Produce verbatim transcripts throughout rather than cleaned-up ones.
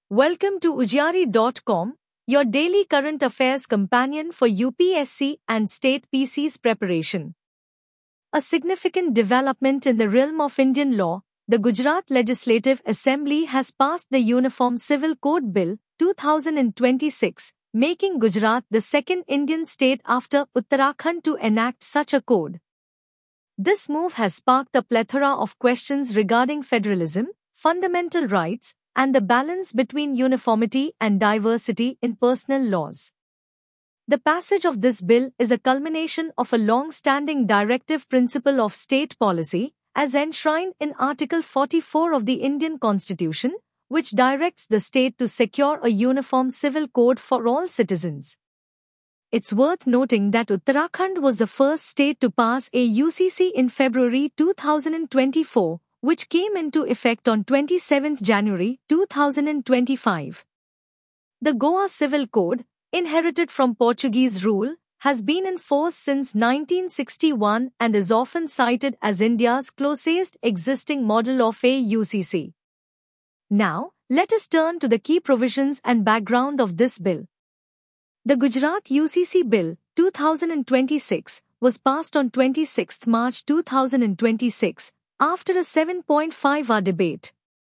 Welcome to Ujari dot com, your daily current affairs companion for U P S C and state P Cs preparation. A significant development in the realm of Indian law, the Gujarat Legislative Assembly has passed the Uniform Civil Code Bill two thousand twenty-six, making Gujarat the second Indian state after Uttarakhand to enact such a code. This move has sparked a plethora of questions regarding federalism, fundamental rights, and the balance between uniformity and diversity in personal laws. The passage of this bill is a culmination of a long-standing directive principle of state policy, as enshrined in Article forty-four of the Indian Constitution, which directs the state to secure a uniform civil code for all citizens. It's worth noting that Uttarakhand was the first state to pass a U C C in February two thousand twenty-four, which came into effect on twenty-seventh January two thousand twenty-five. The Goa Civil Code, inherited from Portuguese rule, has been in force since nineteen sixty-one and is often cited as India's closest existing model of a U C C. Now, let us turn to the key provisions and background of this bill. The Gujarat U C C Bill two thousand twenty-six was passed on twenty-sixth March two thousand twenty-six, after a seven point five hour debate.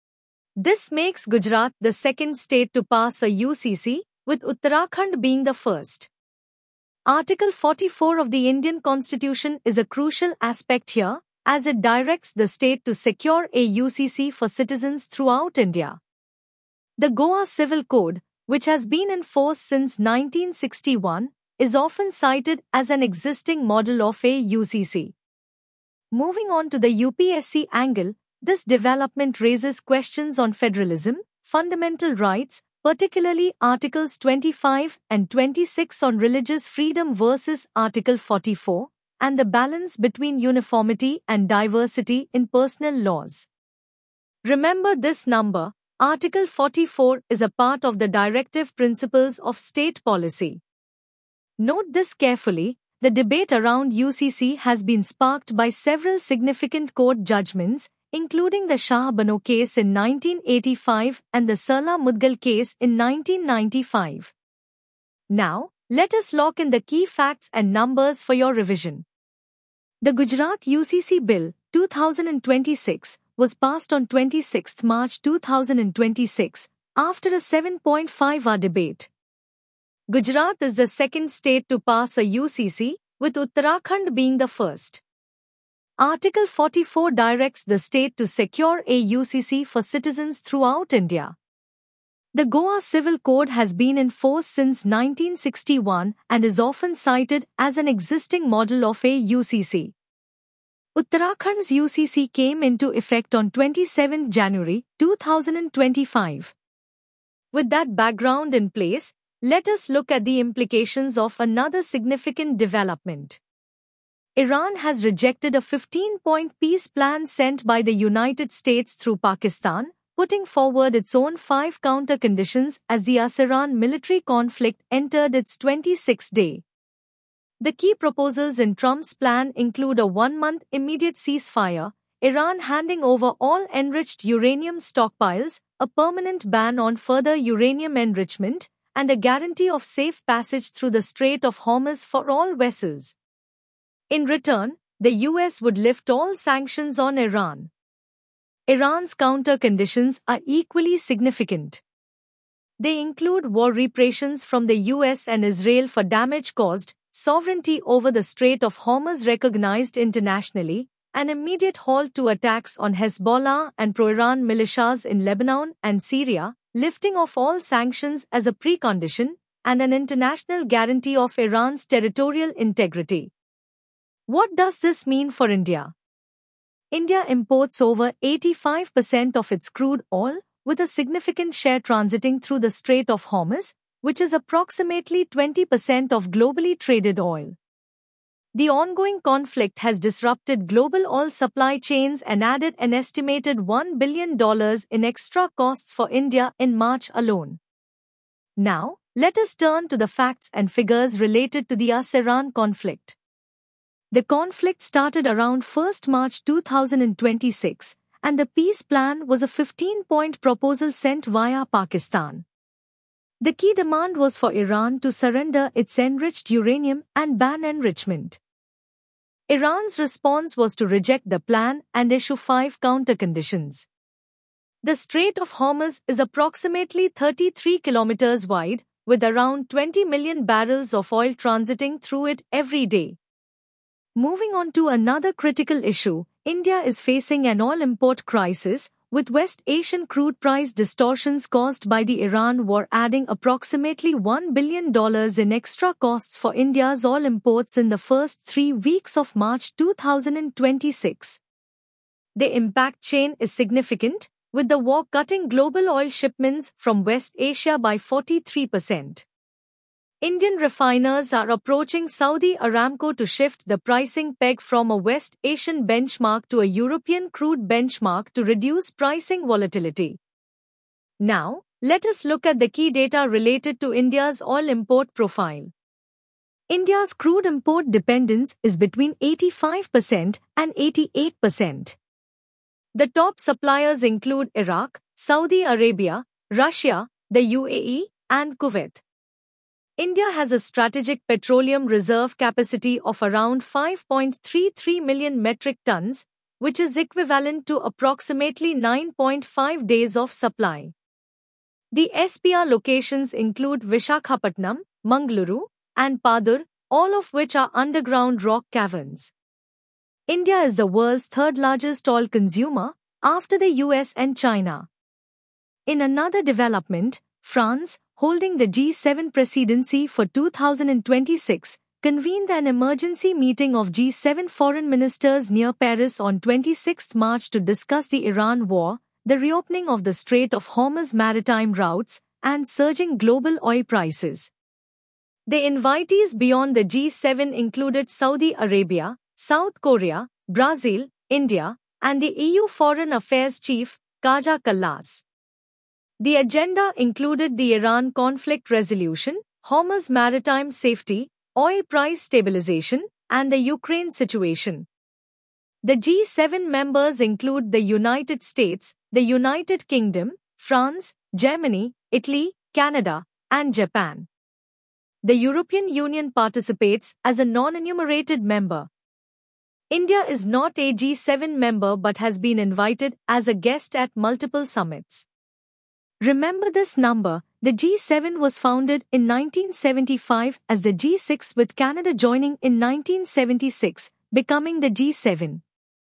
This makes Gujarat the second state to pass a U C C, with Uttarakhand being the first. Article forty-four of the Indian Constitution is a crucial aspect here, as it directs the state to secure a U C C for citizens throughout India. The Goa Civil Code, which has been in force since nineteen sixty-one, is often cited as an existing model of a U C C. Moving on to the U P S C angle, this development raises questions on federalism, fundamental rights, particularly Articles twenty-five and twenty-six on religious freedom versus Article forty-four, and the balance between uniformity and diversity in personal laws. Remember this number, Article forty-four is a part of the directive principles of state policy. Note this carefully. The debate around U C C has been sparked by several significant court judgments, including the Shah Bano case in nineteen eighty-five and the Sarla Mudgal case in nineteen ninety-five. Now, let us lock in the key facts and numbers for your revision. The Gujarat U C C Bill two thousand twenty-six was passed on twenty-sixth March two thousand twenty-six, after a seven point five hour debate. Gujarat is the second state to pass a U C C, with Uttarakhand being the first. Article forty-four directs the state to secure a U C C for citizens throughout India. The Goa Civil Code has been in force since nineteen sixty-one and is often cited as an existing model of a U C C. Uttarakhand's U C C came into effect on twenty-seventh January two thousand twenty-five. With that background in place, let us look at the implications of another significant development. Iran has rejected a fifteen-point peace plan sent by the United States through Pakistan, putting forward its own five counter-conditions as the U S-Iran military conflict entered its twenty-sixth day. The key proposals in Trump's plan include a one-month immediate ceasefire, Iran handing over all enriched uranium stockpiles, a permanent ban on further uranium enrichment, and a guarantee of safe passage through the Strait of Hormuz for all vessels. In return, the U S would lift all sanctions on Iran. Iran's counter-conditions are equally significant. They include war reparations from the U S and Israel for damage caused, sovereignty over the Strait of Hormuz recognized internationally, an immediate halt to attacks on Hezbollah and pro-Iran militias in Lebanon and Syria, lifting of all sanctions as a precondition, and an international guarantee of Iran's territorial integrity. What does this mean for India? India imports over eighty-five percent of its crude oil, with a significant share transiting through the Strait of Hormuz, which is approximately twenty percent of globally traded oil. The ongoing conflict has disrupted global oil supply chains and added an estimated one billion dollars in extra costs for India in March alone. Now, let us turn to the facts and figures related to the U S-Iran conflict. The conflict started around first March two thousand twenty-six and the peace plan was a fifteen-point proposal sent via Pakistan. The key demand was for Iran to surrender its enriched uranium and ban enrichment. Iran's response was to reject the plan and issue five counter-conditions. The Strait of Hormuz is approximately thirty-three kilometers wide, with around twenty million barrels of oil transiting through it every day. Moving on to another critical issue, India is facing an oil import crisis, with West Asian crude price distortions caused by the Iran war adding approximately one billion dollars in extra costs for India's oil imports in the first three weeks of March two thousand twenty-six. The impact chain is significant, with the war cutting global oil shipments from West Asia by forty-three percent. Indian refiners are approaching Saudi Aramco to shift the pricing peg from a West Asian benchmark to a European crude benchmark to reduce pricing volatility. Now, let us look at the key data related to India's oil import profile. India's crude import dependence is between eighty-five percent and eighty-eight percent. The top suppliers include Iraq, Saudi Arabia, Russia, the U A E, and Kuwait. India has a strategic petroleum reserve capacity of around five point three three million metric tons, which is equivalent to approximately nine point five days of supply. The S P R locations include Visakhapatnam, Mangaluru, and Padur, all of which are underground rock caverns. India is the world's third largest oil consumer, after the U S and China. In another development, France, holding the G seven presidency for two thousand twenty-six, convened an emergency meeting of G seven foreign ministers near Paris on twenty-sixth March to discuss the Iran war, the reopening of the Strait of Hormuz maritime routes, and surging global oil prices. The invitees beyond the G seven included Saudi Arabia, South Korea, Brazil, India, and the E U Foreign Affairs Chief, Kaja Kallas. The agenda included the Iran conflict resolution, Hormuz maritime safety, oil price stabilization, and the Ukraine situation. The G seven members include the United States, the United Kingdom, France, Germany, Italy, Canada, and Japan. The European Union participates as a non-enumerated member. India is not a G seven member but has been invited as a guest at multiple summits. Remember this number, the G seven was founded in nineteen seventy-five as the G six with Canada joining in nineteen seventy-six, becoming the G seven.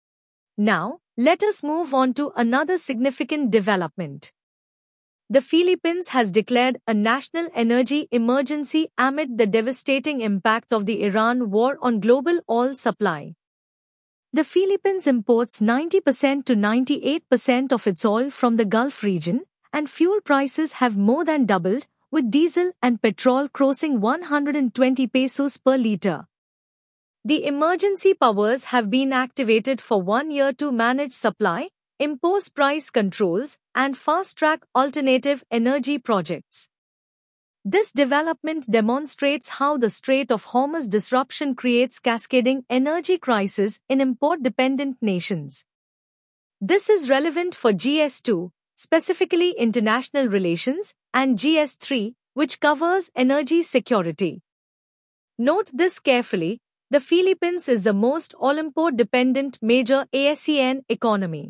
Now, let us move on to another significant development. The Philippines has declared a national energy emergency amid the devastating impact of the Iran war on global oil supply. The Philippines imports ninety percent to ninety-eight percent of its oil from the Gulf region, and fuel prices have more than doubled, with diesel and petrol crossing one hundred twenty pesos per litre. The emergency powers have been activated for one year to manage supply, impose price controls, and fast-track alternative energy projects. This development demonstrates how the Strait of Hormuz disruption creates cascading energy crises in import-dependent nations. This is relevant for G S two, specifically international relations, and G S three, which covers energy security. Note this carefully, the Philippines is the most oil-import-dependent major ASEAN economy.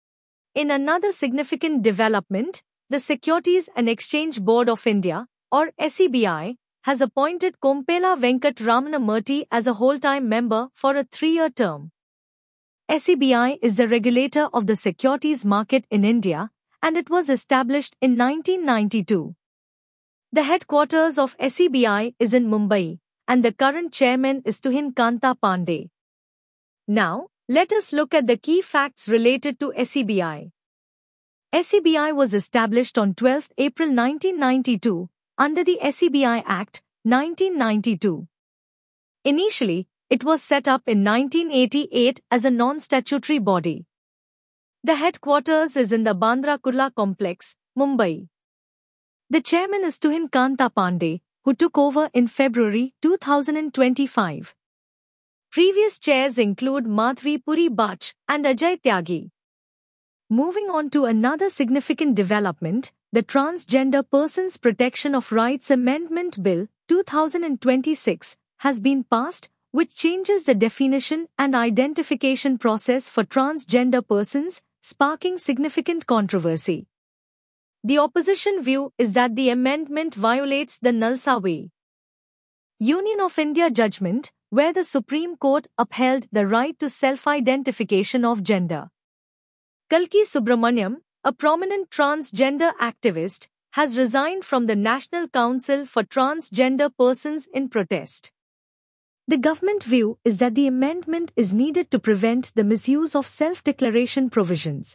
In another significant development, the Securities and Exchange Board of India, or S E B I, has appointed Kompella Venkat Ramana Murthy as a whole-time member for a three-year term. S E B I is the regulator of the securities market in India, and it was established in nineteen ninety-two. The headquarters of S E B I is in Mumbai, and the current chairman is Tuhin Kanta Pandey. Now, let us look at the key facts related to S E B I. S E B I was established on twelfth April nineteen ninety-two, under the S E B I Act, nineteen ninety-two. Initially, it was set up in nineteen eighty-eight as a non-statutory body. The headquarters is in the Bandra Kurla complex, Mumbai. The chairman is Tuhin Kanta Pandey, who took over in February two thousand twenty-five. Previous chairs include Madhvi Puri Bach and Ajay Tyagi. Moving on to another significant development, the Transgender Persons Protection of Rights Amendment Bill two thousand twenty-six has been passed, which changes the definition and identification process for transgender persons, sparking significant controversy. The opposition view is that the amendment violates the Nalsaway Union of India judgment, where the Supreme Court upheld the right to self-identification of gender. Kalki Subramaniam, a prominent transgender activist, has resigned from the National Council for Transgender Persons in protest. The government view is that the amendment is needed to prevent the misuse of self-declaration provisions.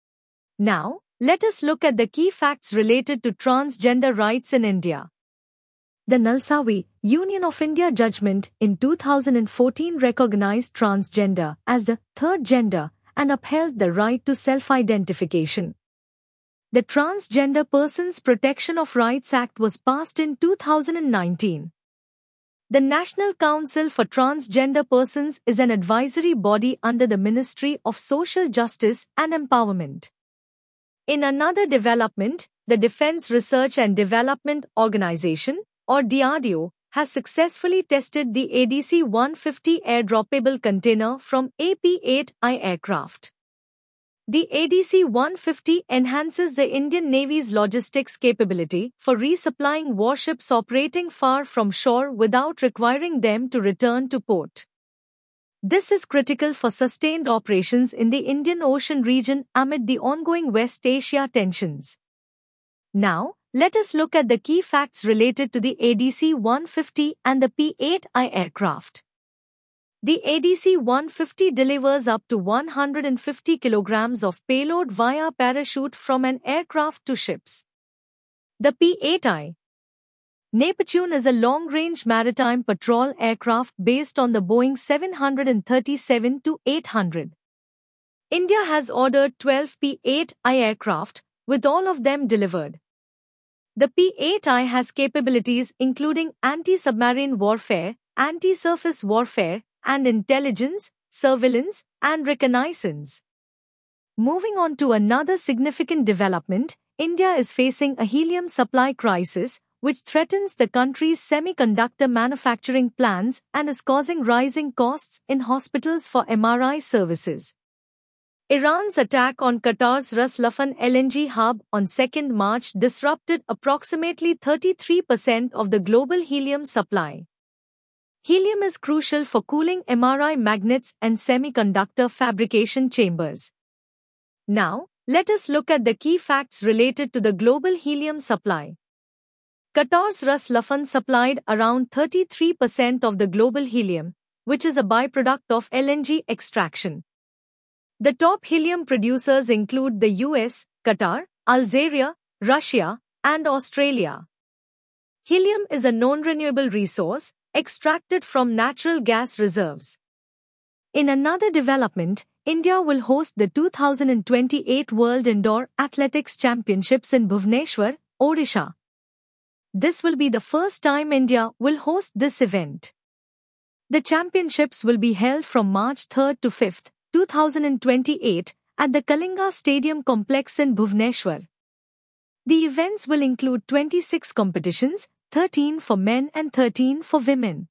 Now, let us look at the key facts related to transgender rights in India. The Nalsaway Union of India judgment in two thousand fourteen recognized transgender as the third gender and upheld the right to self-identification. The Transgender Persons Protection of Rights Act was passed in two thousand nineteen. The National Council for Transgender Persons is an advisory body under the Ministry of Social Justice and Empowerment. In another development, the Defence Research and Development Organisation, or D R D O, has successfully tested the A D C one fifty airdroppable container from A P eight I aircraft. The A D C one fifty enhances the Indian Navy's logistics capability for resupplying warships operating far from shore without requiring them to return to port. This is critical for sustained operations in the Indian Ocean region amid the ongoing West Asia tensions. Now, let us look at the key facts related to the A D C one fifty and the P eight I aircraft. The A D C one fifty delivers up to one hundred fifty kilograms of payload via parachute from an aircraft to ships. The P eight I Neptune is a long-range maritime patrol aircraft based on the Boeing seven thirty-seven eight hundred. India has ordered twelve P eight I aircraft, with all of them delivered. The P eight I has capabilities including anti-submarine warfare, anti-surface warfare, and intelligence, surveillance, and reconnaissance. Moving on to another significant development, India is facing a helium supply crisis, which threatens the country's semiconductor manufacturing plants and is causing rising costs in hospitals for M R I services. Iran's attack on Qatar's Ras Laffan L N G hub on second March disrupted approximately thirty-three percent of the global helium supply. Helium is crucial for cooling M R I magnets and semiconductor fabrication chambers. Now, let us look at the key facts related to the global helium supply. Qatar's Ras Laffan supplied around thirty-three percent of the global helium, which is a byproduct of L N G extraction. The top helium producers include the U S, Qatar, Algeria, Russia, and Australia. Helium is a known renewable resource, extracted from natural gas reserves. In another development, India will host the two thousand twenty-eight World Indoor Athletics Championships in Bhubaneswar, Odisha. This will be the first time India will host this event. The championships will be held from March third to fifth, two thousand twenty-eight, at the Kalinga Stadium complex in Bhubaneswar. The events will include twenty-six competitions, thirteen for men and thirteen for women.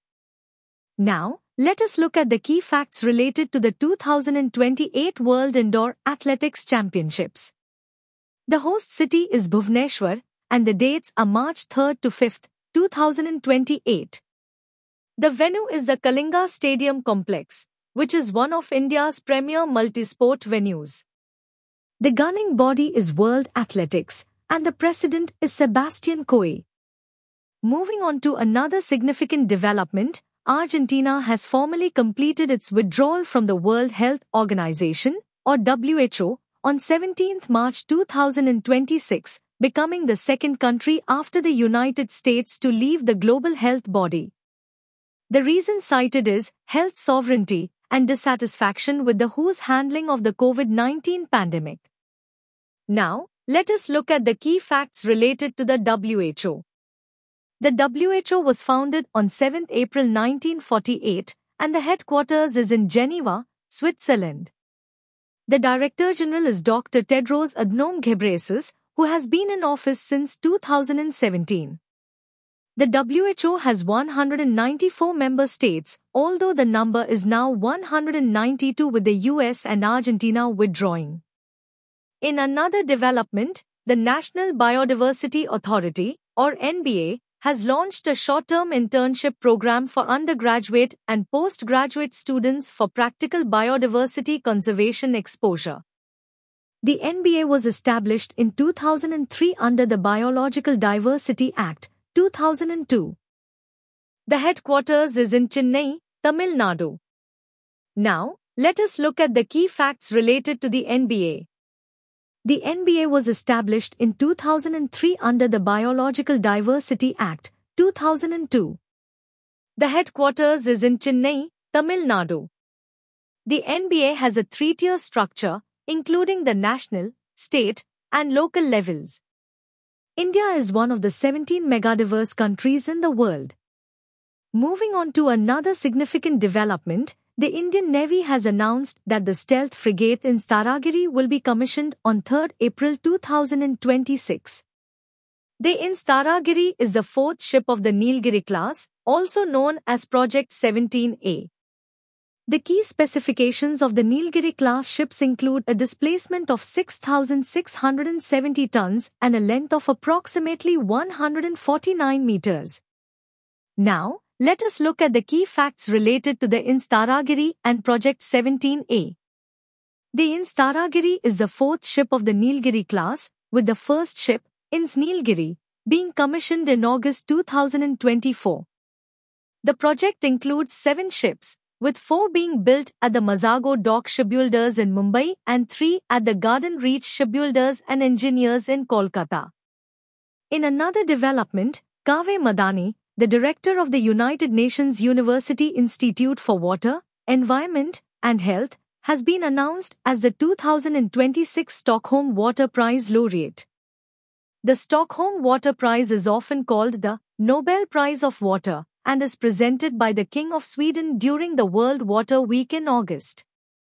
Now, let us look at the key facts related to the two thousand twenty-eight World Indoor Athletics Championships. The host city is Bhubaneswar, and the dates are March third to fifth, two thousand twenty-eight. The venue is the Kalinga Stadium complex, which is one of India's premier multisport venues. The governing body is World Athletics, and the president is Sebastian Coe. Moving on to another significant development, Argentina has formally completed its withdrawal from the World Health Organization, or W H O, on seventeenth March two thousand twenty-six, becoming the second country after the United States to leave the global health body. The reason cited is health sovereignty and dissatisfaction with the W H O's handling of the COVID nineteen pandemic. Now, let us look at the key facts related to the W H O. The W H O was founded on seventh April nineteen forty-eight, and the headquarters is in Geneva, Switzerland. The Director General is Doctor Tedros Adhanom Ghebreyesus, who has been in office since two thousand seventeen. The W H O has one hundred ninety-four member states, although the number is now one hundred ninety-two with the U S and Argentina withdrawing. In another development, the National Biodiversity Authority, or N B A, has launched a short-term internship program for undergraduate and postgraduate students for practical biodiversity conservation exposure. The N B A was established in two thousand three under the Biological Diversity Act, two thousand two. The headquarters is in Chennai, Tamil Nadu. Now, let us look at the key facts related to the N B A. The N B A was established in two thousand three under the Biological Diversity Act, two thousand two. The headquarters is in Chennai, Tamil Nadu. The N B A has a three-tier structure, including the national, state, and local levels. India is one of the seventeen megadiverse countries in the world. Moving on to another significant development, the Indian Navy has announced that the stealth frigate in Staragiri will be commissioned on third April two thousand twenty-six. The in Staragiri is the fourth ship of the Nilgiri class, also known as Project seventeen A. The key specifications of the Nilgiri class ships include a displacement of six thousand six hundred seventy tons and a length of approximately one hundred forty-nine meters. Now, let us look at the key facts related to the in Staragiri and Project seventeen A. The in Staragiri is the fourth ship of the Nilgiri class, with the first ship, Ins Nilgiri, being commissioned in August two thousand twenty-four. The project includes seven ships, with four being built at the Mazago Dock Shipbuilders in Mumbai and three at the Garden Reach Shipbuilders and Engineers in Kolkata. In another development, Kaveh Madani, the director of the United Nations University Institute for Water, Environment, and Health, has been announced as the two thousand twenty-six Stockholm Water Prize laureate. The Stockholm Water Prize is often called the Nobel Prize of Water and is presented by the King of Sweden during the World Water Week in August.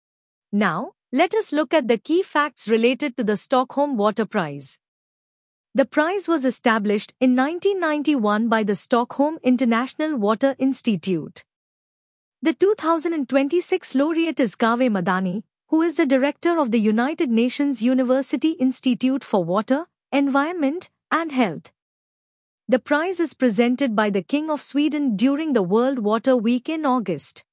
Now, let us look at the key facts related to the Stockholm Water Prize. The prize was established in nineteen ninety-one by the Stockholm International Water Institute. The two thousand twenty-six laureate is Kaveh Madani, who is the director of the United Nations University Institute for Water, Environment, and Health. The prize is presented by the King of Sweden during the World Water Week in August.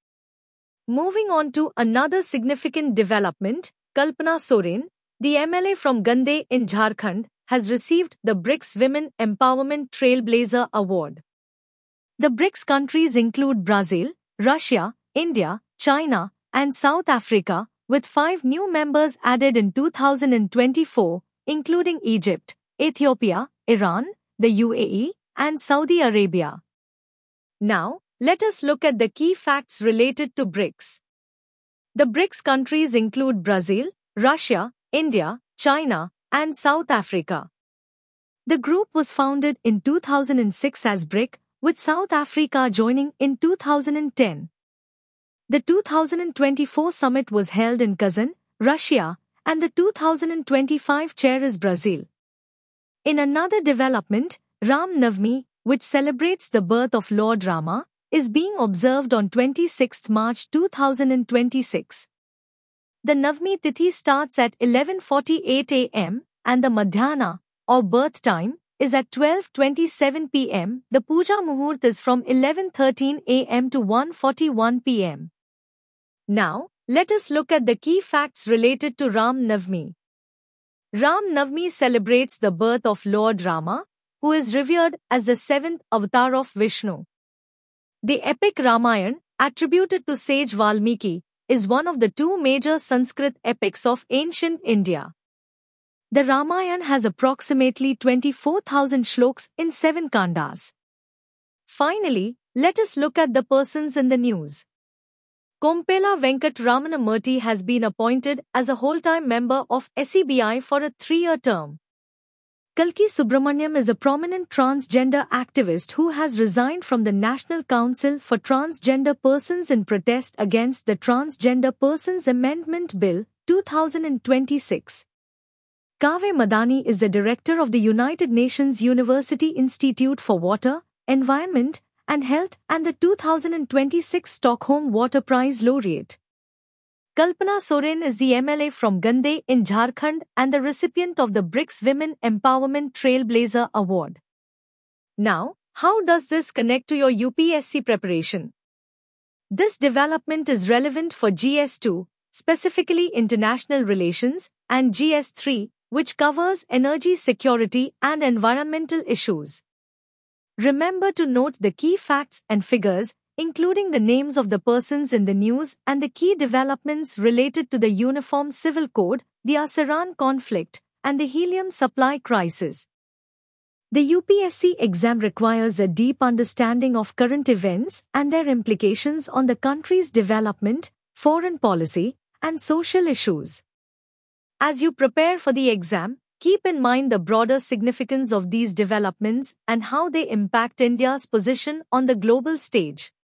Moving on to another significant development, Kalpana Soren, the M L A from Gande in Jharkhand, has received the BRICS Women Empowerment Trailblazer Award. The BRICS countries include Brazil, Russia, India, China, and South Africa, with five new members added in two thousand twenty-four, including Egypt, Ethiopia, Iran, the U A E, and Saudi Arabia. Now, let us look at the key facts related to BRICS. The BRICS countries include Brazil, Russia, India, China, and South Africa. The group was founded in two thousand six as BRIC, with South Africa joining in two thousand ten. The two thousand twenty-four summit was held in Kazan, Russia, and the two thousand twenty-five chair is Brazil. In another development, Ram Navami, which celebrates the birth of Lord Rama, is being observed on twenty-sixth March two thousand twenty-six. The Navami Tithi starts at eleven forty-eight a m and the Madhyana, or birth time, is at twelve twenty-seven p m The Puja Muhurt is from eleven thirteen a m to one forty-one p m Now, let us look at the key facts related to Ram Navami. Ram Navami celebrates the birth of Lord Rama, who is revered as the seventh avatar of Vishnu. The epic Ramayana, attributed to sage Valmiki, is one of the two major Sanskrit epics of ancient India. The Ramayana has approximately twenty-four thousand shloks in seven kandas. Finally, let us look at the persons in the news. Kompela Venkat Ramana Murthy has been appointed as a whole-time member of S E B I for a three-year term. Kalki Subramaniam is a prominent transgender activist who has resigned from the National Council for Transgender Persons in protest against the Transgender Persons Amendment Bill two thousand twenty-six. Kaveh Madani is the director of the United Nations University Institute for Water, Environment and Health and the two thousand twenty-six Stockholm Water Prize laureate. Kalpana Soren is the M L A from Gande in Jharkhand and the recipient of the BRICS Women Empowerment Trailblazer Award. Now, how does this connect to your U P S C preparation? This development is relevant for G S two, specifically International Relations, and G S three, which covers energy security and environmental issues. Remember to note the key facts and figures, including the names of the persons in the news and the key developments related to the Uniform Civil Code, the Asaran conflict, and the helium supply crisis. The U P S C exam requires a deep understanding of current events and their implications on the country's development, foreign policy, and social issues. As you prepare for the exam, keep in mind the broader significance of these developments and how they impact India's position on the global stage.